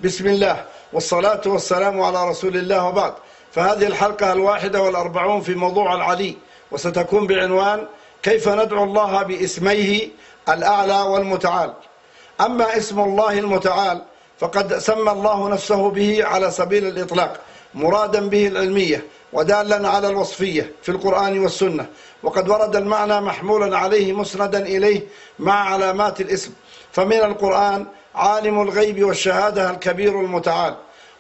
بسم الله والصلاة والسلام على رسول الله، وبعد. فهذه الحلقة 41 في موضوع العلي، وستكون بعنوان كيف ندعو الله باسميه الأعلى والمتعال. أما اسم الله المتعال فقد سمى الله نفسه به على سبيل الإطلاق، مرادا به العلمية ودالا على الوصفية في القرآن والسنة، وقد ورد المعنى محمولا عليه مسندا إليه مع علامات الاسم. فمن القرآن عالم الغيب والشهادة الكبير المتعال.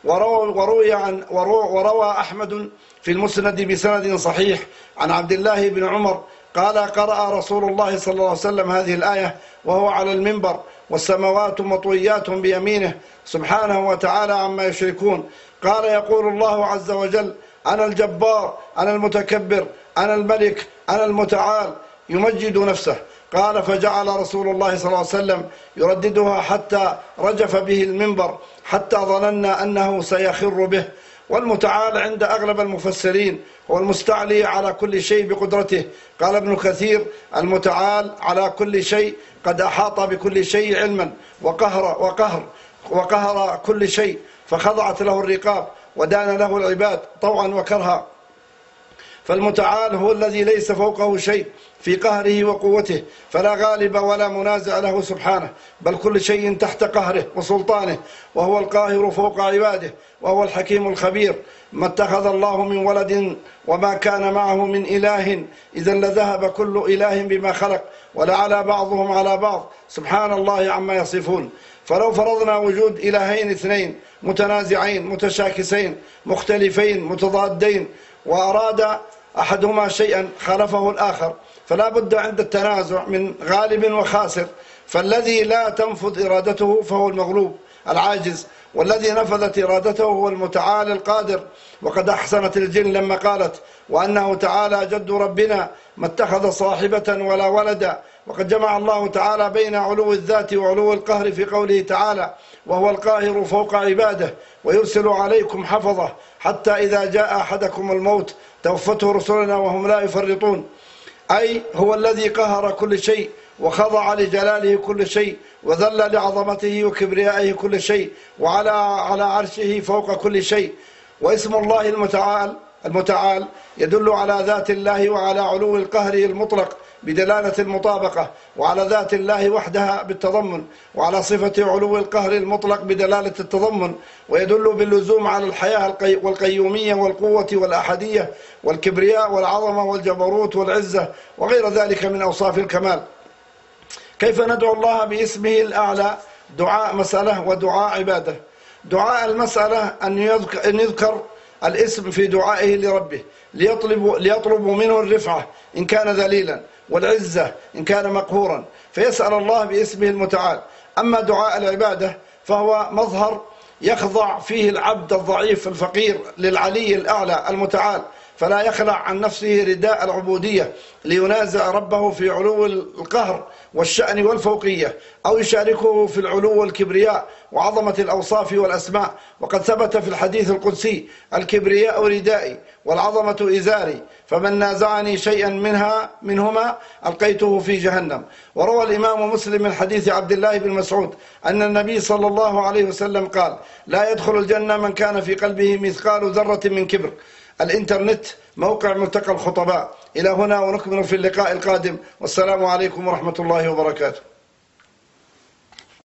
وروى أحمد في المسند بسند صحيح عن عبد الله بن عمر قال: قرأ رسول الله صلى الله عليه وسلم هذه الآية وهو على المنبر: والسماوات مطويات بيمينه سبحانه وتعالى عما يشركون. قال: يقول الله عز وجل: أنا الجبار، أنا المتكبر، أنا الملك، أنا المتعال، يمجد نفسه. قال: فجعل رسول الله صلى الله عليه وسلم يرددها حتى رجف به المنبر، حتى ظننا أنه سيخر به. والمتعال عند أغلب المفسرين هو المستعلي على كل شيء بقدرته. قال ابن كثير: المتعال على كل شيء، قد أحاط بكل شيء علما وقهر كل شيء، فخضعت له الرقاب ودان له العباد طوعا وكرها. فالمتعال هو الذي ليس فوقه شيء في قهره وقوته، فلا غالب ولا منازع له سبحانه، بل كل شيء تحت قهره وسلطانه، وهو القاهر فوق عباده، وهو الحكيم الخبير. ما اتخذ الله من ولد وما كان معه من إله، إذا لذهب كل إله بما خلق، ولعلى بعضهم على بعض، سبحان الله عما يصفون. فلو فرضنا وجود إلهين اثنين متنازعين متشاكسين مختلفين متضادين، وأراد أحدهما شيئا خالفه الآخر، فلا بد عند التنازع من غالب وخاسر. فالذي لا تنفذ إرادته فهو المغلوب العاجز، والذي نفذت إرادته هو المتعال القادر. وقد أحسنت الجن لما قالت: وأنه تعالى جد ربنا ما اتخذ صاحبة ولا ولدا. وقد جمع الله تعالى بين علو الذات وعلو القهر في قوله تعالى: وهو القاهر فوق عباده ويرسل عليكم حفظه حتى إذا جاء أحدكم الموت توفته رسلنا وهم لا يفرطون. أي هو الذي قهر كل شيء وخضع لجلاله كل شيء، وذل لعظمته وكبريائه كل شيء، وعلى عرشه فوق كل شيء. واسم الله المتعال يدل على ذات الله وعلى علو القهر المطلق بدلالة المطابقة، وعلى ذات الله وحدها بالتضمن، وعلى صفة علو القهر المطلق بدلالة التضمن، ويدل باللزوم على الحياة والقيومية والقوة والأحدية والكبرياء والعظمة والجبروت والعزة وغير ذلك من أوصاف الكمال. كيف ندعو الله باسمه الأعلى؟ دعاء مسألة ودعاء عبادة. دعاء المسألة أن يذكر الاسم في دعائه لربه، ليطلب منه الرفعة إن كان ذليلا، والعزة إن كان مقهورا، فيسأل الله باسمه المتعال. أما دعاء العبادة فهو مظهر يخضع فيه العبد الضعيف الفقير للعلي الأعلى المتعال، فلا يخلع عن نفسه رداء العبودية لينازع ربه في علو القهر والشأن والفوقية، أو يشاركه في العلو والكبرياء وعظمة الأوصاف والأسماء. وقد ثبت في الحديث القدسي: الكبرياء ردائي والعظمة إزاري، فمن نازعني شيئا منهما ألقيته في جهنم. وروى الإمام مسلم من حديث عبد الله بن مسعود أن النبي صلى الله عليه وسلم قال: لا يدخل الجنة من كان في قلبه مثقال ذرة من كبر. الإنترنت موقع ملتقى الخطباء. إلى هنا ونكمل في اللقاء القادم، والسلام عليكم ورحمة الله وبركاته.